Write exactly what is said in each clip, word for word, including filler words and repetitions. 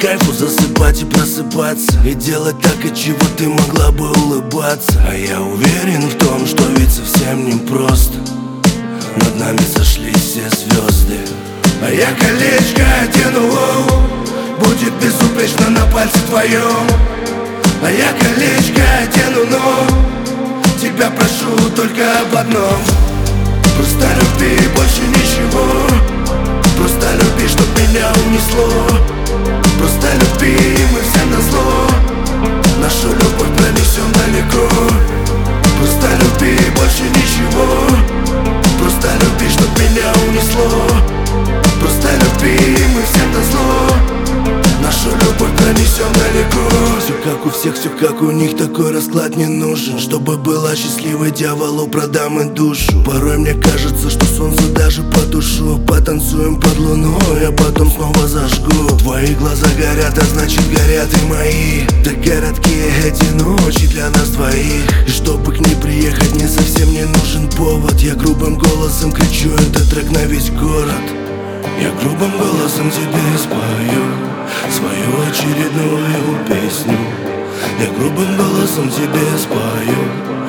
кайфу засыпать и просыпаться, и делать так, от чего ты могла бы улыбаться. А я уверен в том, что ведь совсем непросто. Над нами сошлись все звезды. А я колечко одену, будет безупречно на пальце твоем. А я колечко одену, но тебя прошу только об одном: просто люби, больше ничего. Просто люби, чтоб меня унесло. Просто люби, и мы всем назло нашу любовь пронесем далеко. Просто люби, больше ничего. Просто люби, чтоб меня унесло. Просто люби, и мы всем назло нашу любовь пронесем далеко. Все как у всех, все как у них, такой расклад не нужен. Чтобы была счастливой, дьяволу продам и душу. Порой мне кажется, что солнце даже потушу. Потанцуем под луной, а потом снова зажгу. Твои глаза горят, а значит горят и мои. Так короткие эти ночи для нас двоих. И чтобы к ней приехать, мне совсем не нужен повод. Я грубым голосом кричу этот трек на весь город. Я грубым голосом тебе спою свою очередную песню. Я грубым голосом тебе спою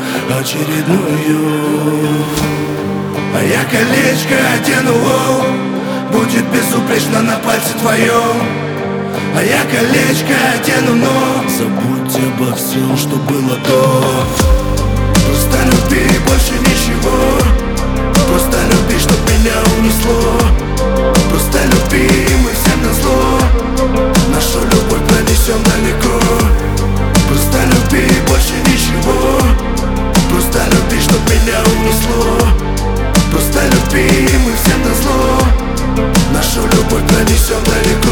очередную. А я колечко одену, будет безупречно на пальце твоем. А я колечко одену, но забудь обо всем, что было до. Просто люби, больше ничего. Просто люби, чтоб меня унесло. Просто люби, и мы всем назло нашу любовь пронесем далеко. Просто люби, больше ничего. Просто люби, чтоб меня унесло. Просто люби, и мы всем назло нашу любовь пронесем далеко.